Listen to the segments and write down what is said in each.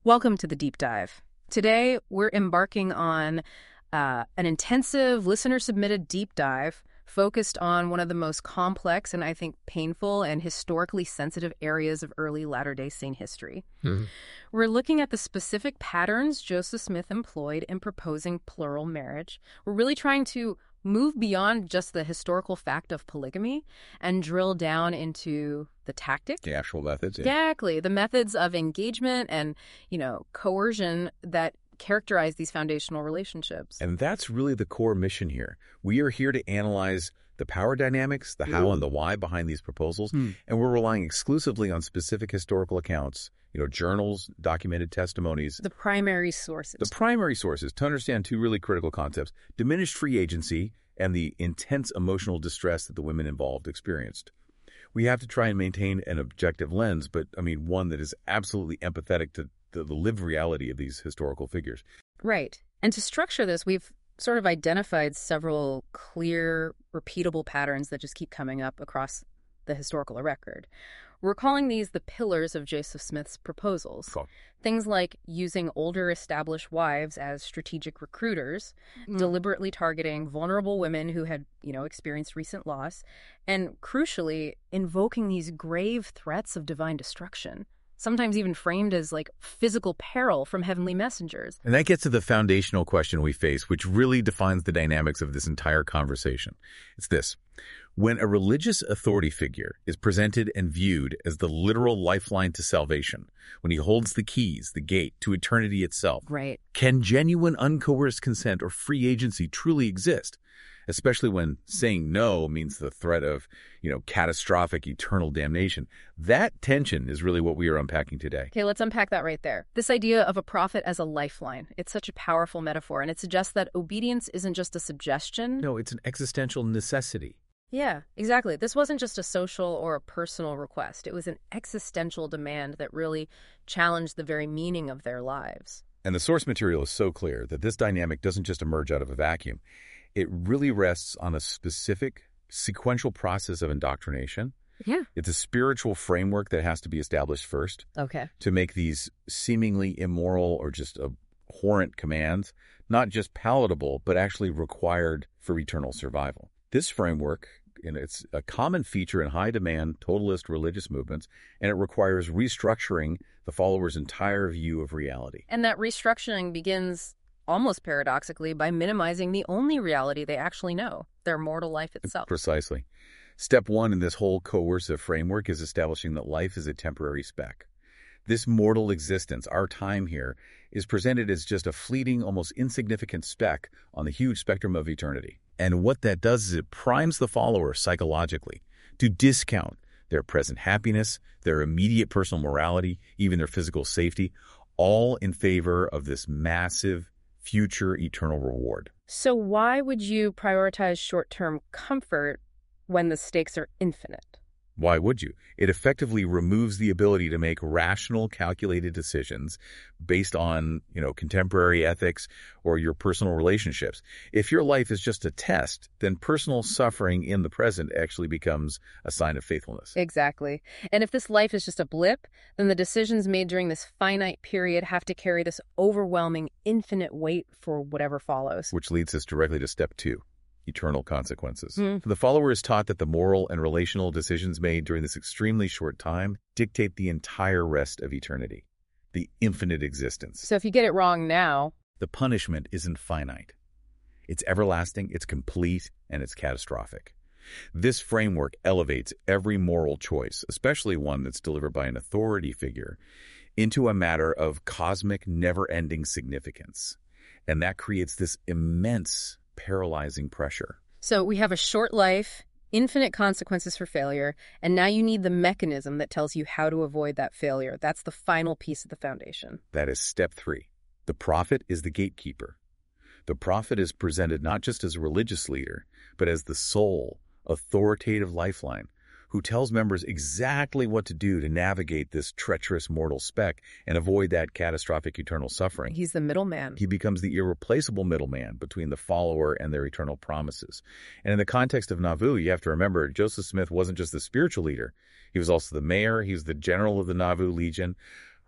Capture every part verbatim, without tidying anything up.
Welcome to the Deep Dive. Today, we're embarking on uh, an intensive, listener-submitted deep dive focused on one of the most complex and I think painful and historically sensitive areas of early Latter-day Saint history. Mm-hmm. We're looking at the specific patterns Joseph Smith employed in proposing plural marriage. We're really trying to move beyond just the historical fact of polygamy and drill down into the tactics. The actual methods. Yeah. Exactly. The methods of engagement and, you know, coercion that characterize these foundational relationships. And that's really the core mission here. We are here to analyze the power dynamics, the how and the why behind these proposals, hmm. and we're relying exclusively on specific historical accounts, you know, journals, documented testimonies. The primary sources. The primary sources to understand two really critical concepts: diminished free agency and the intense emotional distress that the women involved experienced. We have to try and maintain an objective lens, but, I mean, one that is absolutely empathetic to the, the lived reality of these historical figures. Right. And to structure this, we've sort of identified several clear, repeatable patterns that just keep coming up across the historical record. We're calling these the pillars of Joseph Smith's proposals. Cool. Things like using older established wives as strategic recruiters, mm. deliberately targeting vulnerable women who had, you know, experienced recent loss, and crucially, invoking these grave threats of divine destruction, sometimes even framed as like physical peril from heavenly messengers. And that gets to the foundational question we face, which really defines the dynamics of this entire conversation. It's this. When a religious authority figure is presented and viewed as the literal lifeline to salvation, when he holds the keys, the gate to eternity itself, right. can genuine uncoerced consent or free agency truly exist? Especially when saying no means the threat of, you know, catastrophic eternal damnation. That tension is really what we are unpacking today. Okay, let's unpack that right there. This idea of a prophet as a lifeline, it's such a powerful metaphor, and it suggests that obedience isn't just a suggestion. No, it's an existential necessity. Yeah, exactly. This wasn't just a social or a personal request. It was an existential demand that really challenged the very meaning of their lives. And the source material is so clear that this dynamic doesn't just emerge out of a vacuum. It really rests on a specific sequential process of indoctrination. Yeah. It's a spiritual framework that has to be established first. Okay. To make these seemingly immoral or just abhorrent commands not just palatable, but actually required for eternal survival. This framework, and it's a common feature in high-demand, totalist religious movements, and it requires restructuring the followers' entire view of reality. And that restructuring begins, almost paradoxically, by minimizing the only reality they actually know, their mortal life itself. Precisely. Step one in this whole coercive framework is establishing that life is a temporary speck. This mortal existence, our time here, is presented as just a fleeting, almost insignificant speck on the huge spectrum of eternity. And what that does is it primes the follower psychologically to discount their present happiness, their immediate personal morality, even their physical safety, all in favor of this massive future eternal reward. So why would you prioritize short-term comfort when the stakes are infinite? Why would you? It effectively removes the ability to make rational, calculated decisions based on, you know, contemporary ethics or your personal relationships. If your life is just a test, then personal suffering in the present actually becomes a sign of faithfulness. Exactly. And if this life is just a blip, then the decisions made during this finite period have to carry this overwhelming, infinite weight for whatever follows. Which leads us directly to step two. Eternal consequences. Mm. The follower is taught that the moral and relational decisions made during this extremely short time dictate the entire rest of eternity, the infinite existence. So if you get it wrong now, the punishment isn't finite. It's everlasting, it's complete, and it's catastrophic. This framework elevates every moral choice, especially one that's delivered by an authority figure, into a matter of cosmic, never-ending significance. And that creates this immense paralyzing pressure. So we have a short life, infinite consequences for failure, and now you need the mechanism that tells you how to avoid that failure. That's the final piece of the foundation. That is step three. The prophet is the gatekeeper. The prophet is presented not just as a religious leader, but as the sole, authoritative lifeline who tells members exactly what to do to navigate this treacherous mortal speck and avoid that catastrophic eternal suffering. He's the middleman. He becomes the irreplaceable middleman between the follower and their eternal promises. And in the context of Nauvoo, you have to remember, Joseph Smith wasn't just the spiritual leader. He was also the mayor. He was the general of the Nauvoo Legion,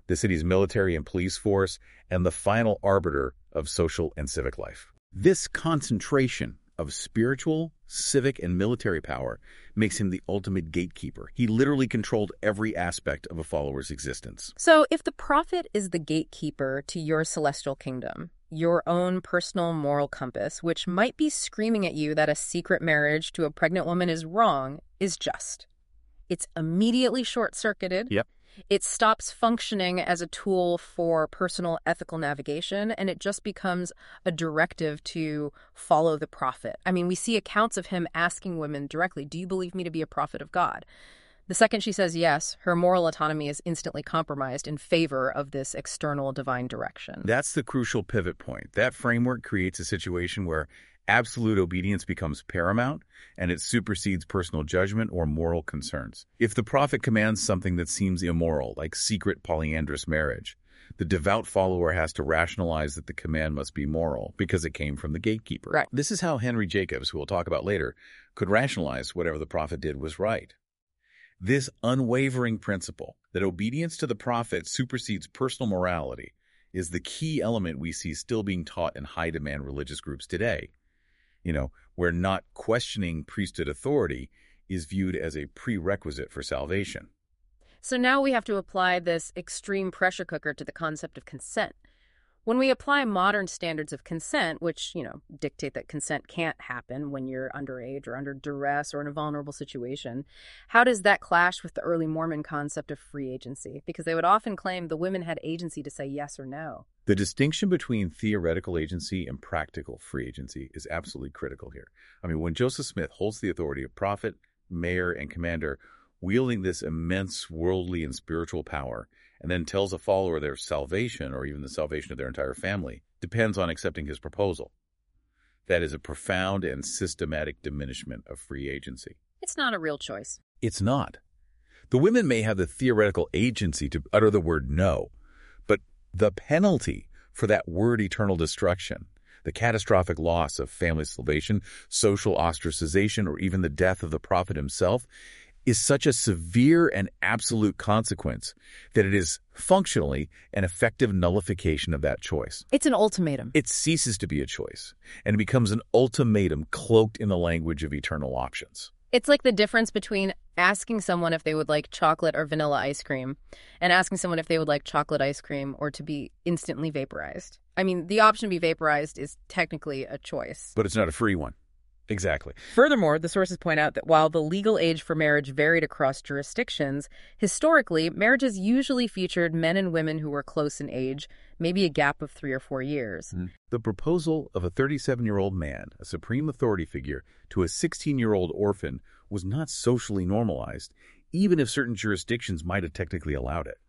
the city's military and police force, and the final arbiter of social and civic life. This concentration of spiritual, civic, and military power makes him the ultimate gatekeeper. He literally controlled every aspect of a follower's existence. So if the prophet is the gatekeeper to your celestial kingdom, your own personal moral compass, which might be screaming at you that a secret marriage to a pregnant woman is wrong, is just. It's immediately short-circuited. Yep. It stops functioning as a tool for personal ethical navigation, and it just becomes a directive to follow the prophet. I mean, we see accounts of him asking women directly, do you believe me to be a prophet of God? The second she says yes, her moral autonomy is instantly compromised in favor of this external divine direction. That's the crucial pivot point. That framework creates a situation where absolute obedience becomes paramount, and it supersedes personal judgment or moral concerns. If the prophet commands something that seems immoral, like secret polyandrous marriage, the devout follower has to rationalize that the command must be moral because it came from the gatekeeper. Right. This is how Henry Jacobs, who we'll talk about later, could rationalize whatever the prophet did was right. This unwavering principle that obedience to the prophet supersedes personal morality is the key element we see still being taught in high-demand religious groups today. You know, where not questioning priesthood authority is viewed as a prerequisite for salvation. So now we have to apply this extreme pressure cooker to the concept of consent. When we apply modern standards of consent, which, you know, dictate that consent can't happen when you're underage or under duress or in a vulnerable situation, how does that clash with the early Mormon concept of free agency? Because they would often claim the women had agency to say yes or no. The distinction between theoretical agency and practical free agency is absolutely critical here. I mean, when Joseph Smith holds the authority of prophet, mayor, and commander, wielding this immense worldly and spiritual power, and then tells a follower their salvation, or even the salvation of their entire family, depends on accepting his proposal. That is a profound and systematic diminishment of free agency. It's not a real choice. It's not. The women may have the theoretical agency to utter the word no, but the penalty for that word eternal destruction, the catastrophic loss of family salvation, social ostracization, or even the death of the prophet himself, is such a severe and absolute consequence that it is functionally an effective nullification of that choice. It's an ultimatum. It ceases to be a choice, and it becomes an ultimatum cloaked in the language of eternal options. It's like the difference between asking someone if they would like chocolate or vanilla ice cream and asking someone if they would like chocolate ice cream or to be instantly vaporized. I mean, the option to be vaporized is technically a choice. But it's not a free one. Exactly. Furthermore, the sources point out that while the legal age for marriage varied across jurisdictions, historically, marriages usually featured men and women who were close in age, maybe a gap of three or four years. Mm-hmm. The proposal of a thirty-seven-year-old man, a supreme authority figure, to a sixteen-year-old orphan was not socially normalized, even if certain jurisdictions might have technically allowed it.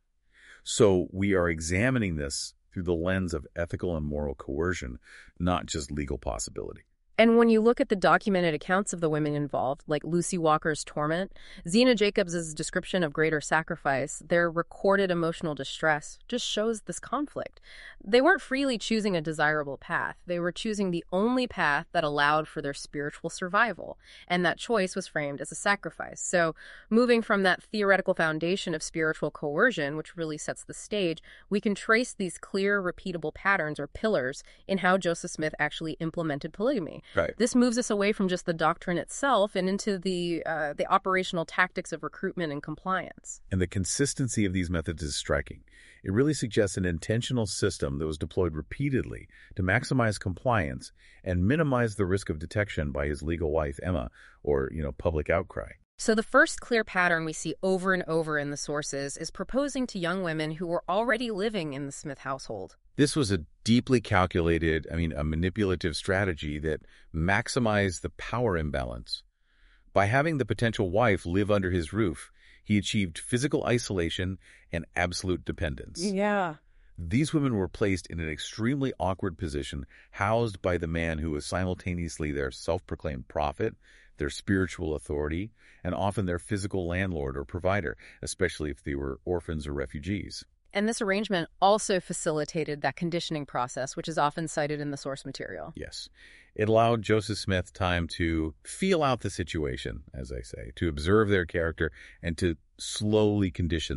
So we are examining this through the lens of ethical and moral coercion, not just legal possibility. And when you look at the documented accounts of the women involved, like Lucy Walker's torment, Zena Jacobs' description of greater sacrifice, their recorded emotional distress, just shows this conflict. They weren't freely choosing a desirable path. They were choosing the only path that allowed for their spiritual survival, and that choice was framed as a sacrifice. So moving from that theoretical foundation of spiritual coercion, which really sets the stage, we can trace these clear, repeatable patterns or pillars in how Joseph Smith actually implemented polygamy. Right. This moves us away from just the doctrine itself and into the uh, the operational tactics of recruitment and compliance. And the consistency of these methods is striking. It really suggests an intentional system that was deployed repeatedly to maximize compliance and minimize the risk of detection by his legal wife, Emma, or, you know, public outcry. So the first clear pattern we see over and over in the sources is proposing to young women who were already living in the Smith household. This was a deeply calculated, I mean, a manipulative strategy that maximized the power imbalance. By having the potential wife live under his roof, he achieved physical isolation and absolute dependence. Yeah. These women were placed in an extremely awkward position, housed by the man who was simultaneously their self-proclaimed prophet, their spiritual authority, and often their physical landlord or provider, especially if they were orphans or refugees. And this arrangement also facilitated that conditioning process, which is often cited in the source material. Yes. It allowed Joseph Smith time to feel out the situation, as I say, to observe their character and to slowly condition them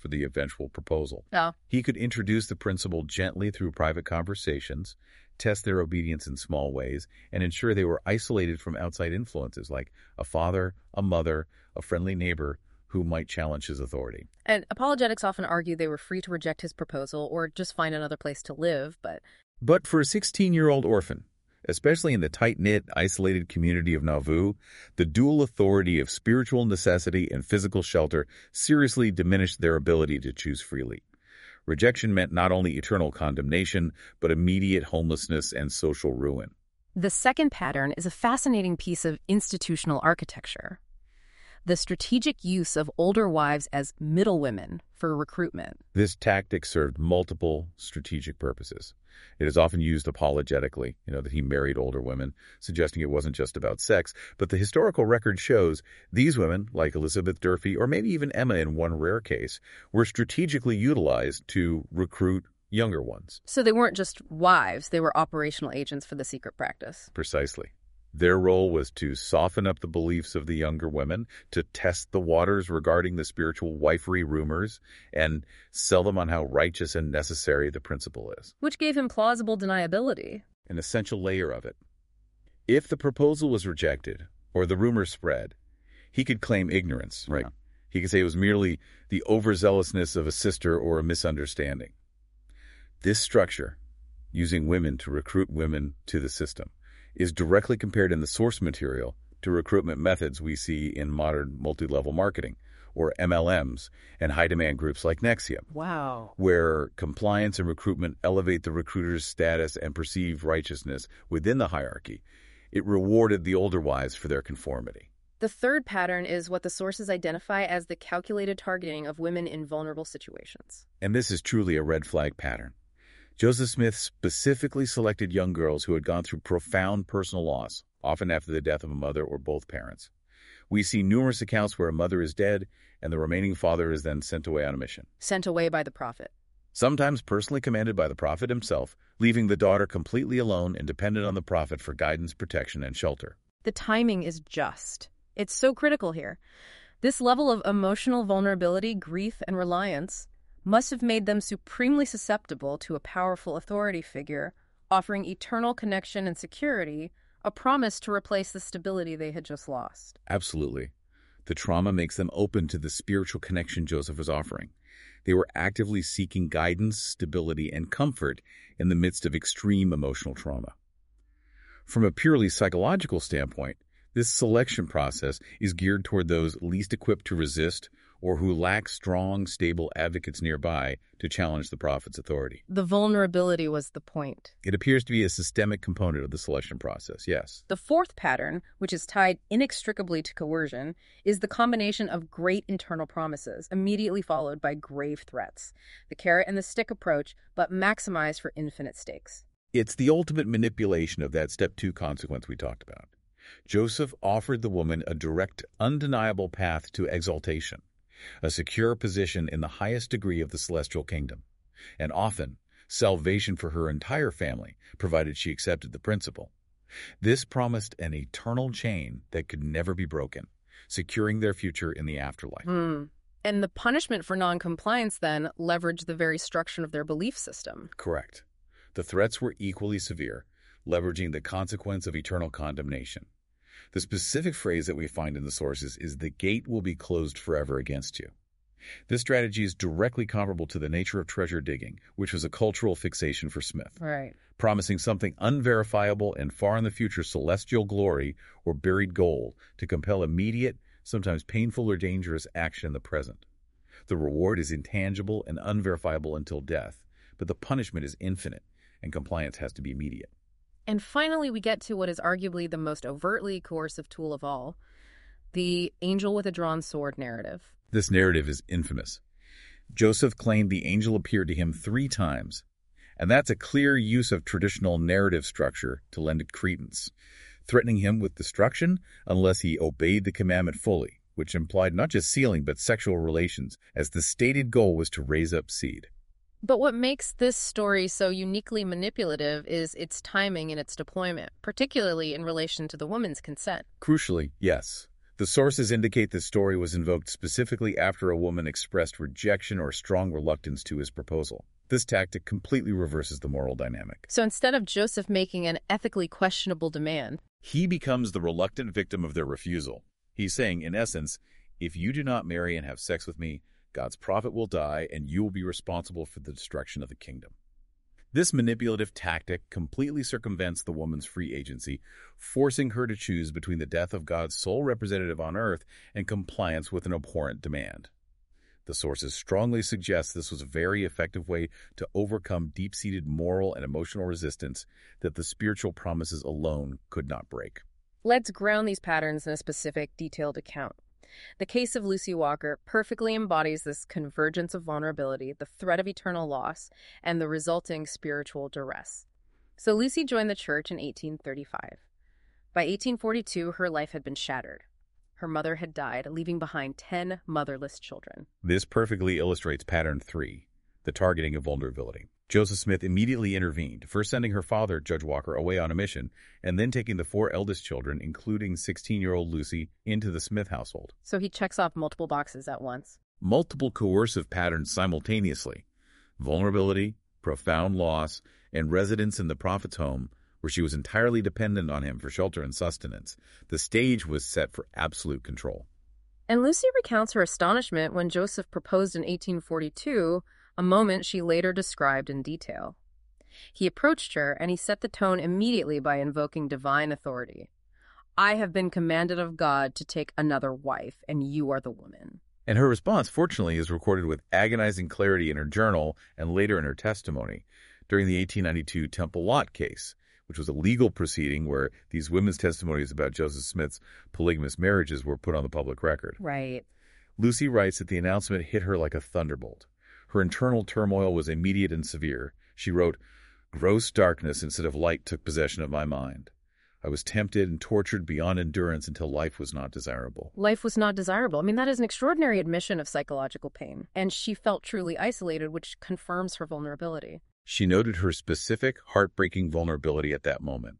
for the eventual proposal. Oh. He could introduce the principle gently through private conversations, test their obedience in small ways, and ensure they were isolated from outside influences like a father, a mother, a friendly neighbor who might challenge his authority. And apologetics often argue they were free to reject his proposal or just find another place to live, but... But for a sixteen-year-old orphan, especially in the tight-knit, isolated community of Nauvoo, the dual authority of spiritual necessity and physical shelter seriously diminished their ability to choose freely. Rejection meant not only eternal condemnation, but immediate homelessness and social ruin. The second pattern is a fascinating piece of institutional architecture. The strategic use of older wives as middle women for recruitment. This tactic served multiple strategic purposes. It is often used apologetically, you know, that he married older women, suggesting it wasn't just about sex, but the historical record shows these women, like Elizabeth Durfee or maybe even Emma in one rare case, were strategically utilized to recruit younger ones. So they weren't just wives, they were operational agents for the secret practice. Precisely. Their role was to soften up the beliefs of the younger women, to test the waters regarding the spiritual wifery rumors, and sell them on how righteous and necessary the principle is. Which gave him plausible deniability. An essential layer of it. If the proposal was rejected, or the rumor spread, he could claim ignorance, right? Yeah. He could say it was merely the overzealousness of a sister or a misunderstanding. This structure, using women to recruit women to the system, is directly compared in the source material to recruitment methods we see in modern multi-level marketing, or M L Ms, and high-demand groups like Nexium. Wow. Where compliance and recruitment elevate the recruiter's status and perceived righteousness within the hierarchy. It rewarded the older wives for their conformity. The third pattern is what the sources identify as the calculated targeting of women in vulnerable situations. And this is truly a red flag pattern. Joseph Smith specifically selected young girls who had gone through profound personal loss, often after the death of a mother or both parents. We see numerous accounts where a mother is dead and the remaining father is then sent away on a mission. Sent away by the prophet. Sometimes personally commanded by the prophet himself, leaving the daughter completely alone and dependent on the prophet for guidance, protection, and shelter. The timing is just. It's so critical here. This level of emotional vulnerability, grief, and reliance must have made them supremely susceptible to a powerful authority figure, offering eternal connection and security, a promise to replace the stability they had just lost. Absolutely. The trauma makes them open to the spiritual connection Joseph was offering. They were actively seeking guidance, stability, and comfort in the midst of extreme emotional trauma. From a purely psychological standpoint, this selection process is geared toward those least equipped to resist or who lack strong, stable advocates nearby to challenge the prophet's authority. The vulnerability was the point. It appears to be a systemic component of the selection process, yes. The fourth pattern, which is tied inextricably to coercion, is the combination of great internal promises, immediately followed by grave threats. The carrot and the stick approach, but maximized for infinite stakes. It's the ultimate manipulation of that step two consequence we talked about. Joseph offered the woman a direct, undeniable path to exaltation, a secure position in the highest degree of the celestial kingdom, and often salvation for her entire family, provided she accepted the principle. This promised an eternal chain that could never be broken, securing their future in the afterlife. Mm. And the punishment for noncompliance, then, leveraged the very structure of their belief system. Correct. The threats were equally severe, leveraging the consequence of eternal condemnation. The specific phrase that we find in the sources is the gate will be closed forever against you. This strategy is directly comparable to the nature of treasure digging, which was a cultural fixation for Smith. Right. Promising something unverifiable and far in the future celestial glory or buried gold to compel immediate, sometimes painful or dangerous action in the present. The reward is intangible and unverifiable until death, but the punishment is infinite, and compliance has to be immediate. And finally, we get to what is arguably the most overtly coercive tool of all, the angel with a drawn sword narrative. This narrative is infamous. Joseph claimed the angel appeared to him three times, and that's a clear use of traditional narrative structure to lend it credence, threatening him with destruction unless he obeyed the commandment fully, which implied not just sealing but sexual relations, as the stated goal was to raise up seed. But what makes this story so uniquely manipulative is its timing and its deployment, particularly in relation to the woman's consent. Crucially, yes. The sources indicate this story was invoked specifically after a woman expressed rejection or strong reluctance to his proposal. This tactic completely reverses the moral dynamic. So instead of Joseph making an ethically questionable demand, he becomes the reluctant victim of their refusal. He's saying, in essence, if you do not marry and have sex with me, God's prophet will die and you will be responsible for the destruction of the kingdom. This manipulative tactic completely circumvents the woman's free agency, forcing her to choose between the death of God's sole representative on earth and compliance with an abhorrent demand. The sources strongly suggest this was a very effective way to overcome deep-seated moral and emotional resistance that the spiritual promises alone could not break. Let's ground these patterns in a specific, detailed account. The case of Lucy Walker perfectly embodies this convergence of vulnerability, the threat of eternal loss, and the resulting spiritual duress. So Lucy joined the church in eighteen thirty-five. By eighteen forty-two, her life had been shattered. Her mother had died, leaving behind ten motherless children. This perfectly illustrates pattern three, the targeting of vulnerability. Joseph Smith immediately intervened, first sending her father, Judge Walker, away on a mission, and then taking the four eldest children, including sixteen-year-old Lucy, into the Smith household. So he checks off multiple boxes at once. Multiple coercive patterns simultaneously. Vulnerability, profound loss, and residence in the prophet's home, where she was entirely dependent on him for shelter and sustenance. The stage was set for absolute control. And Lucy recounts her astonishment when Joseph proposed in eighteen forty-two, a moment she later described in detail. He approached her, and he set the tone immediately by invoking divine authority. I have been commanded of God to take another wife, and you are the woman. And her response, fortunately, is recorded with agonizing clarity in her journal and later in her testimony during the eighteen ninety-two Temple Lot case, which was a legal proceeding where these women's testimonies about Joseph Smith's polygamous marriages were put on the public record. Right. Lucy writes that the announcement hit her like a thunderbolt. Her internal turmoil was immediate and severe. She wrote, "Gross darkness instead of light took possession of my mind. I was tempted and tortured beyond endurance until life was not desirable." Life was not desirable. I mean, that is an extraordinary admission of psychological pain. And she felt truly isolated, which confirms her vulnerability. She noted her specific, heartbreaking vulnerability at that moment.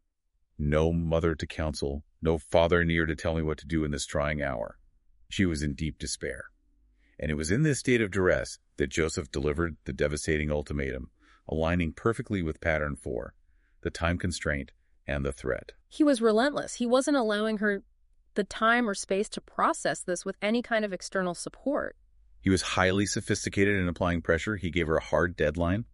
No mother to counsel, no father near to tell me what to do in this trying hour. She was in deep despair. And it was in this state of duress that Joseph delivered the devastating ultimatum, aligning perfectly with pattern four, the time constraint and the threat. He was relentless. He wasn't allowing her the time or space to process this with any kind of external support. He was highly sophisticated in applying pressure. He gave her a hard deadline.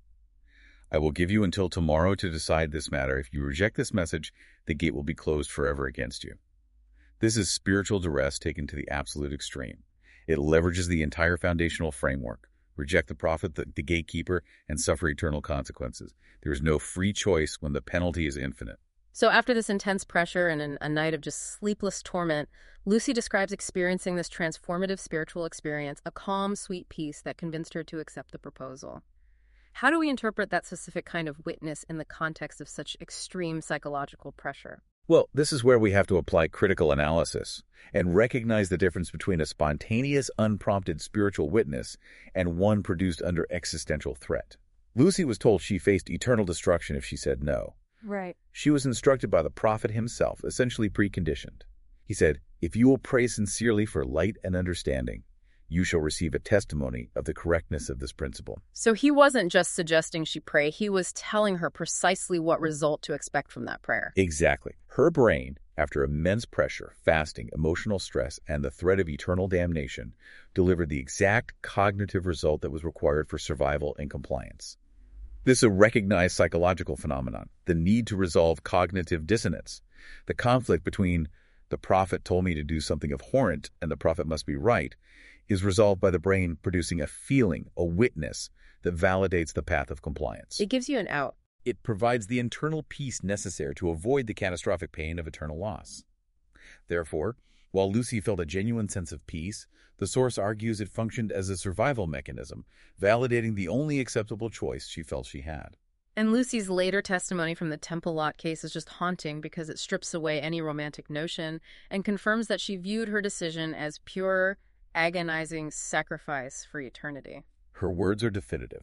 I will give you until tomorrow to decide this matter. If you reject this message, the gate will be closed forever against you. This is spiritual duress taken to the absolute extreme. It leverages the entire foundational framework. Reject the prophet, the, the gatekeeper, and suffer eternal consequences. There is no free choice when the penalty is infinite. So after this intense pressure and an, a night of just sleepless torment, Lucy describes experiencing this transformative spiritual experience, a calm, sweet peace that convinced her to accept the proposal. How do we interpret that specific kind of witness in the context of such extreme psychological pressure? Well, this is where we have to apply critical analysis and recognize the difference between a spontaneous, unprompted spiritual witness and one produced under existential threat. Lucy was told she faced eternal destruction if she said no. Right. She was instructed by the prophet himself, essentially preconditioned. He said, if you will pray sincerely for light and understanding, you shall receive a testimony of the correctness of this principle. So he wasn't just suggesting she pray, he was telling her precisely what result to expect from that prayer. Exactly. Her brain, after immense pressure, fasting, emotional stress, and the threat of eternal damnation, delivered the exact cognitive result that was required for survival and compliance. This is a recognized psychological phenomenon, the need to resolve cognitive dissonance, the conflict between the prophet told me to do something abhorrent and the prophet must be right, is resolved by the brain producing a feeling, a witness, that validates the path of compliance. It gives you an out. It provides the internal peace necessary to avoid the catastrophic pain of eternal loss. Therefore, while Lucy felt a genuine sense of peace, the source argues it functioned as a survival mechanism, validating the only acceptable choice she felt she had. And Lucy's later testimony from the Temple Lot case is just haunting because it strips away any romantic notion and confirms that she viewed her decision as pure, agonizing sacrifice for eternity. Her words are definitive.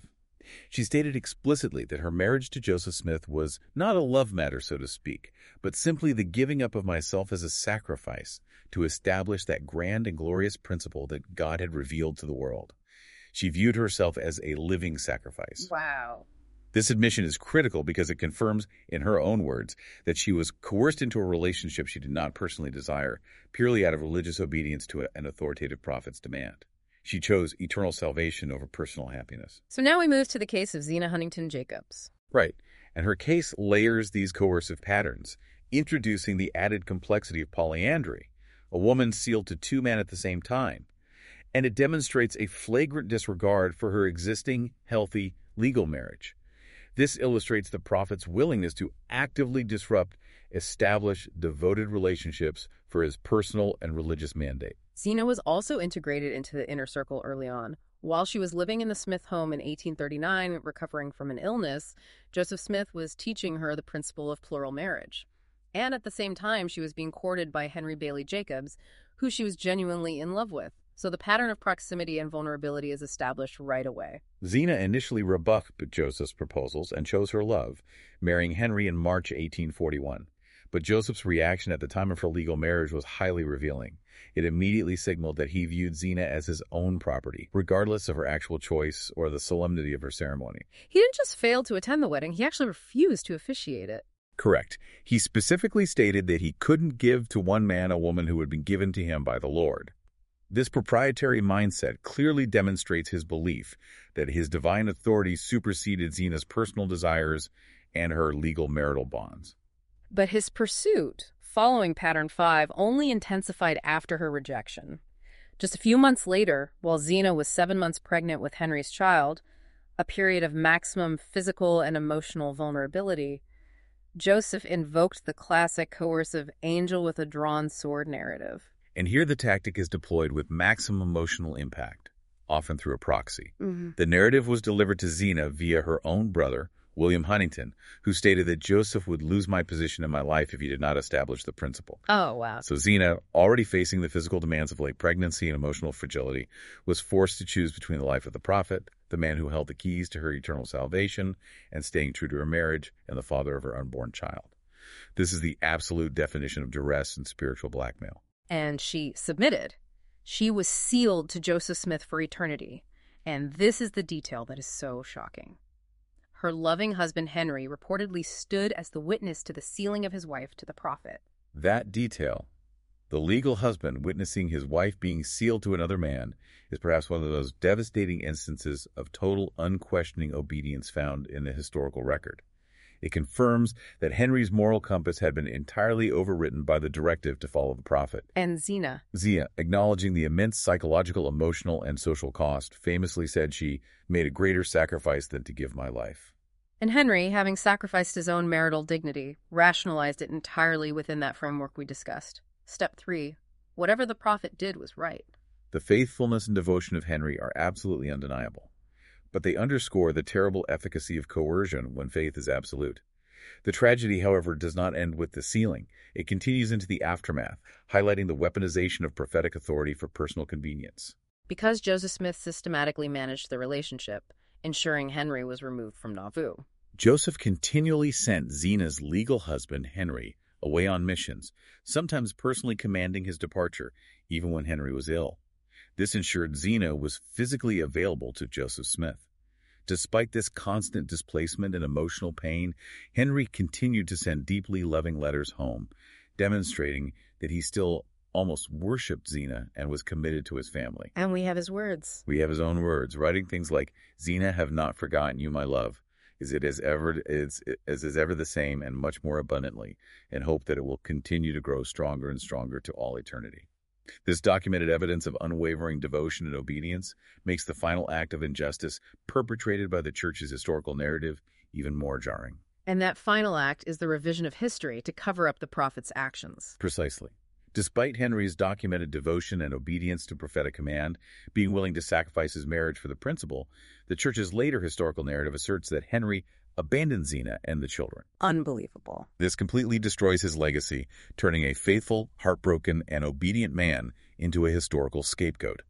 She stated explicitly that her marriage to Joseph Smith was not a love matter, so to speak, but simply the giving up of myself as a sacrifice to establish that grand and glorious principle that God had revealed to the world. She viewed herself as a living sacrifice. Wow. This admission is critical because it confirms, in her own words, that she was coerced into a relationship she did not personally desire, purely out of religious obedience to an authoritative prophet's demand. She chose eternal salvation over personal happiness. So now we move to the case of Zina Huntington Jacobs. Right, and her case layers these coercive patterns, introducing the added complexity of polyandry, a woman sealed to two men at the same time. And it demonstrates a flagrant disregard for her existing, healthy, legal marriage. This illustrates the prophet's willingness to actively disrupt established, devoted relationships for his personal and religious mandate. Zina was also integrated into the inner circle early on. While she was living in the Smith home in eighteen thirty-nine, recovering from an illness, Joseph Smith was teaching her the principle of plural marriage. And at the same time, she was being courted by Henry Bailey Jacobs, who she was genuinely in love with. So the pattern of proximity and vulnerability is established right away. Zina initially rebuffed Joseph's proposals and chose her love, marrying Henry in March eighteen forty-one. But Joseph's reaction at the time of her legal marriage was highly revealing. It immediately signaled that he viewed Zina as his own property, regardless of her actual choice or the solemnity of her ceremony. He didn't just fail to attend the wedding, he actually refused to officiate it. Correct. He specifically stated that he couldn't give to one man a woman who had been given to him by the Lord. This proprietary mindset clearly demonstrates his belief that his divine authority superseded Zina's personal desires and her legal marital bonds. But his pursuit, following Pattern five, only intensified after her rejection. Just a few months later, while Zina was seven months pregnant with Henry's child, a period of maximum physical and emotional vulnerability, Joseph invoked the classic coercive angel with a drawn sword narrative. And here the tactic is deployed with maximum emotional impact, often through a proxy. Mm-hmm. The narrative was delivered to Zina via her own brother, William Huntington, who stated that Joseph would lose my position in my life if he did not establish the principle. Oh, wow. So Zina, already facing the physical demands of late pregnancy and emotional fragility, was forced to choose between the life of the prophet, the man who held the keys to her eternal salvation, and staying true to her marriage, and the father of her unborn child. This is the absolute definition of duress and spiritual blackmail. And she submitted. She was sealed to Joseph Smith for eternity. And this is the detail that is so shocking. Her loving husband, Henry, reportedly stood as the witness to the sealing of his wife to the prophet. That detail, the legal husband witnessing his wife being sealed to another man, is perhaps one of those devastating instances of total, unquestioning obedience found in the historical record. It confirms that Henry's moral compass had been entirely overwritten by the directive to follow the prophet. And Zina. Zina, acknowledging the immense psychological, emotional, and social cost, famously said she made a greater sacrifice than to give my life. And Henry, having sacrificed his own marital dignity, rationalized it entirely within that framework we discussed. Step three, whatever the prophet did was right. The faithfulness and devotion of Henry are absolutely undeniable, but they underscore the terrible efficacy of coercion when faith is absolute. The tragedy, however, does not end with the sealing. It continues into the aftermath, highlighting the weaponization of prophetic authority for personal convenience. Because Joseph Smith systematically managed the relationship, ensuring Henry was removed from Nauvoo. Joseph continually sent Zina's legal husband, Henry, away on missions, sometimes personally commanding his departure, even when Henry was ill. This ensured Zina was physically available to Joseph Smith. Despite this constant displacement and emotional pain, Henry continued to send deeply loving letters home, demonstrating that he still almost worshipped Zina and was committed to his family. And we have his words. We have his own words, writing things like, "Zina, have not forgotten you, my love. Is it as ever is as is ever the same and much more abundantly, and hope that it will continue to grow stronger and stronger to all eternity." This documented evidence of unwavering devotion and obedience makes the final act of injustice perpetrated by the Church's historical narrative even more jarring. And that final act is the revision of history to cover up the prophet's actions. Precisely. Despite Henry's documented devotion and obedience to prophetic command, being willing to sacrifice his marriage for the principle, the Church's later historical narrative asserts that Henry abandoned Zina and the children. Unbelievable. This completely destroys his legacy, turning a faithful, heartbroken, and obedient man into a historical scapegoat.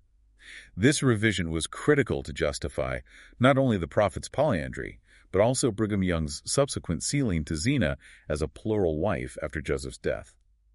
This revision was critical to justify not only the prophet's polyandry, but also Brigham Young's subsequent sealing to Zina as a plural wife after Joseph's death.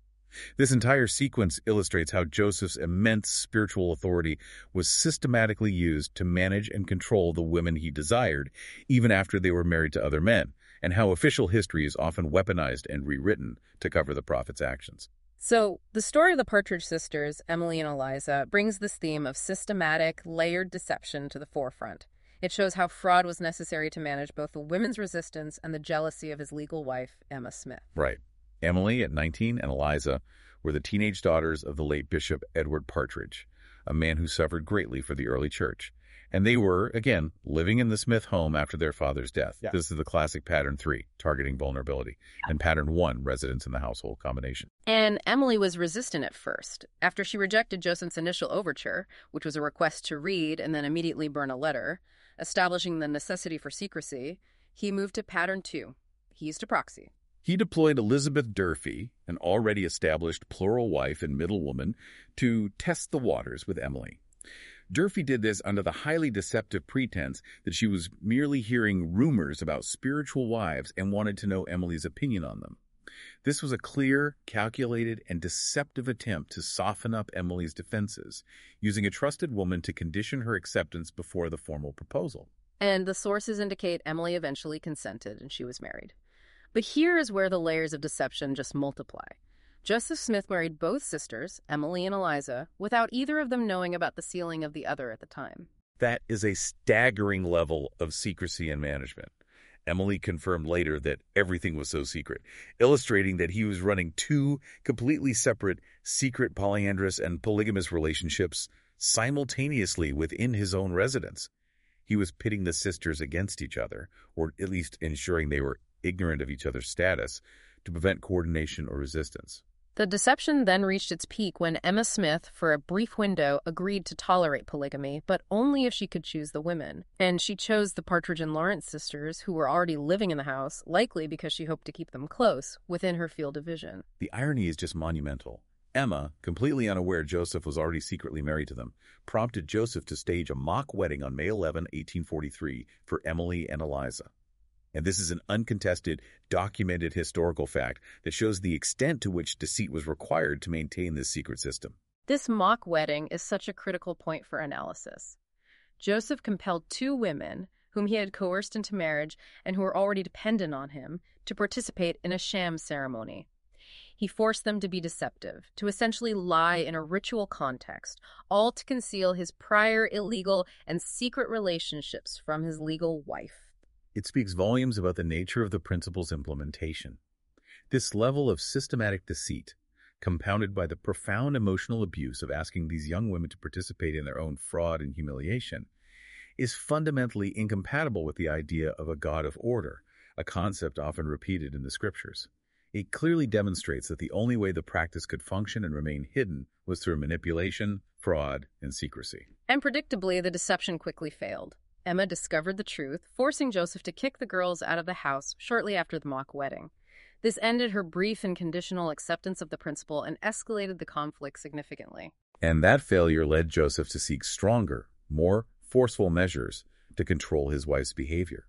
This entire sequence illustrates how Joseph's immense spiritual authority was systematically used to manage and control the women he desired, even after they were married to other men, and how official history is often weaponized and rewritten to cover the prophet's actions. So, the story of the Partridge sisters, Emily and Eliza, brings this theme of systematic, layered deception to the forefront. It shows how fraud was necessary to manage both the women's resistance and the jealousy of his legal wife, Emma Smith. Right. Emily, at nineteen, and Eliza were the teenage daughters of the late Bishop Edward Partridge, a man who suffered greatly for the early church. And they were, again, living in the Smith home after their father's death. Yeah. This is the classic pattern three, targeting vulnerability, and pattern one, residence in the household combination. And Emily was resistant at first. After she rejected Joseph's initial overture, which was a request to read and then immediately burn a letter, establishing the necessity for secrecy, he moved to pattern two. He used a proxy. He deployed Elizabeth Durfee, an already established plural wife and middlewoman, to test the waters with Emily. Durfee did this under the highly deceptive pretense that she was merely hearing rumors about spiritual wives and wanted to know Emily's opinion on them. This was a clear, calculated, and deceptive attempt to soften up Emily's defenses, using a trusted woman to condition her acceptance before the formal proposal. And the sources indicate Emily eventually consented and she was married. But here is where the layers of deception just multiply. Joseph Smith married both sisters, Emily and Eliza, without either of them knowing about the sealing of the other at the time. That is a staggering level of secrecy and management. Emily confirmed later that everything was so secret, illustrating that he was running two completely separate, secret polyandrous and polygamous relationships simultaneously within his own residence. He was pitting the sisters against each other, or at least ensuring they were ignorant of each other's status, to prevent coordination or resistance. The deception then reached its peak when Emma Smith, for a brief window, agreed to tolerate polygamy, but only if she could choose the women. And she chose the Partridge and Lawrence sisters, who were already living in the house, likely because she hoped to keep them close, within her field of vision. The irony is just monumental. Emma, completely unaware Joseph was already secretly married to them, prompted Joseph to stage a mock wedding on May eleventh, eighteen forty-three, for Emily and Eliza. And this is an uncontested, documented historical fact that shows the extent to which deceit was required to maintain this secret system. This mock wedding is such a critical point for analysis. Joseph compelled two women, whom he had coerced into marriage and who were already dependent on him, to participate in a sham ceremony. He forced them to be deceptive, to essentially lie in a ritual context, all to conceal his prior illegal and secret relationships from his legal wife. It speaks volumes about the nature of the principle's implementation. This level of systematic deceit, compounded by the profound emotional abuse of asking these young women to participate in their own fraud and humiliation, is fundamentally incompatible with the idea of a God of order, a concept often repeated in the scriptures. It clearly demonstrates that the only way the practice could function and remain hidden was through manipulation, fraud, and secrecy. And predictably, the deception quickly failed. Emma discovered the truth, forcing Joseph to kick the girls out of the house shortly after the mock wedding. This ended her brief and conditional acceptance of the principle and escalated the conflict significantly. And that failure led Joseph to seek stronger, more forceful measures to control his wife's behavior.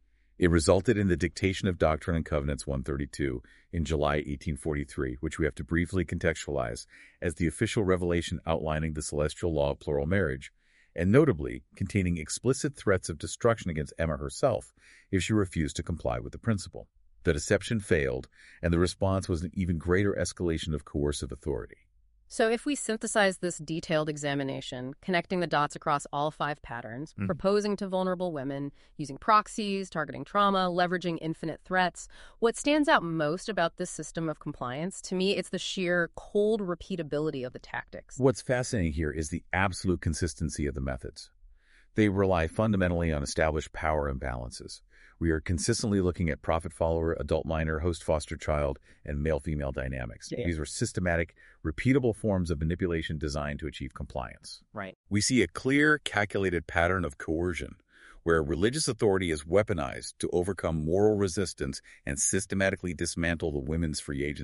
It resulted in the Dictation of Doctrine and Covenants one thirty-two in July eighteen forty-three, which we have to briefly contextualize as the official revelation outlining the celestial law of plural marriage, and notably containing explicit threats of destruction against Emma herself if she refused to comply with the principle. The deception failed, and the response was an even greater escalation of coercive authority. So if we synthesize this detailed examination, connecting the dots across all five patterns, mm-hmm. proposing to vulnerable women, using proxies, targeting trauma, leveraging infinite threats, what stands out most about this system of compliance, to me, it's the sheer cold repeatability of the tactics. What's fascinating here is the absolute consistency of the methods. They rely fundamentally on established power imbalances. We are consistently looking at prophet-follower, adult-minor, host-foster-child, and male-female dynamics. Yeah. These are systematic, repeatable forms of manipulation designed to achieve compliance. Right. We see a clear, calculated pattern of coercion, where religious authority is weaponized to overcome moral resistance and systematically dismantle the women's free agency.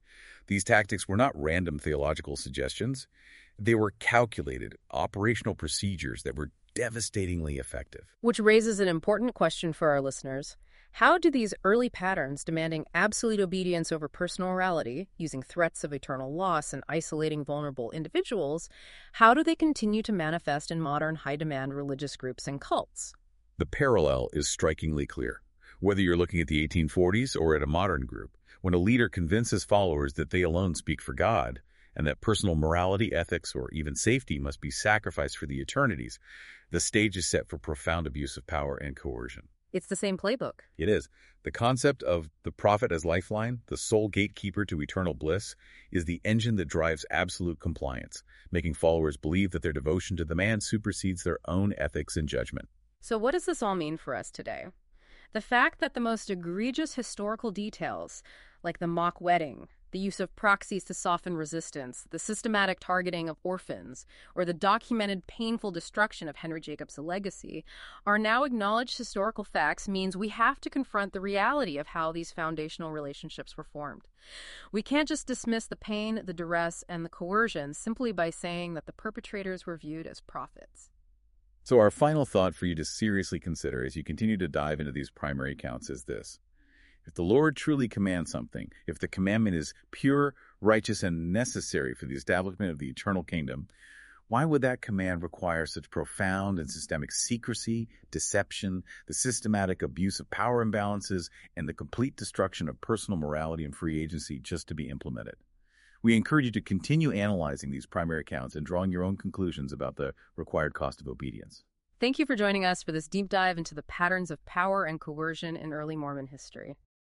These tactics were not random theological suggestions. They were calculated, operational procedures that were devastatingly effective. Which raises an important question for our listeners. How do these early patterns demanding absolute obedience over personal morality, using threats of eternal loss and isolating vulnerable individuals, how do they continue to manifest in modern high-demand religious groups and cults? The parallel is strikingly clear. Whether you're looking at the eighteen forties or at a modern group, when a leader convinces followers that they alone speak for God, and that personal morality, ethics, or even safety must be sacrificed for the eternities, the stage is set for profound abuse of power and coercion. It's the same playbook. It is. The concept of the prophet as lifeline, the sole gatekeeper to eternal bliss, is the engine that drives absolute compliance, making followers believe that their devotion to the man supersedes their own ethics and judgment. So what does this all mean for us today? The fact that the most egregious historical details, like the mock wedding, the use of proxies to soften resistance, the systematic targeting of orphans, or the documented painful destruction of Henry Jacobs' legacy, are now acknowledged historical facts means we have to confront the reality of how these foundational relationships were formed. We can't just dismiss the pain, the duress, and the coercion simply by saying that the perpetrators were viewed as prophets. So our final thought for you to seriously consider as you continue to dive into these primary accounts is this. If the Lord truly commands something, if the commandment is pure, righteous, and necessary for the establishment of the eternal kingdom, why would that command require such profound and systemic secrecy, deception, the systematic abuse of power imbalances, and the complete destruction of personal morality and free agency just to be implemented? We encourage you to continue analyzing these primary accounts and drawing your own conclusions about the required cost of obedience. Thank you for joining us for this deep dive into the patterns of power and coercion in early Mormon history.